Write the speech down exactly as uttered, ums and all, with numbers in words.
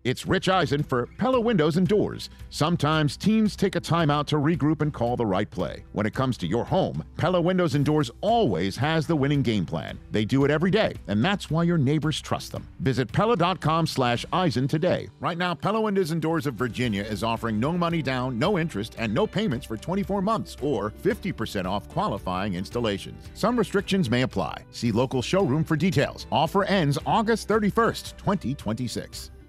It's Rich Eisen for Pella Windows and Doors. Sometimes teams take a timeout to regroup and call the right play. When it comes to your home, Pella Windows and Doors always has the winning game plan. They do it every day, and that's why your neighbors trust them. Visit Pella.com slash Eisen today. Right now, Pella Windows and Doors of Virginia is offering no money down, no interest, and no payments for twenty-four months, or fifty percent off qualifying installations. Some restrictions may apply. See local showroom for details. Offer ends August thirty-first, twenty twenty-six.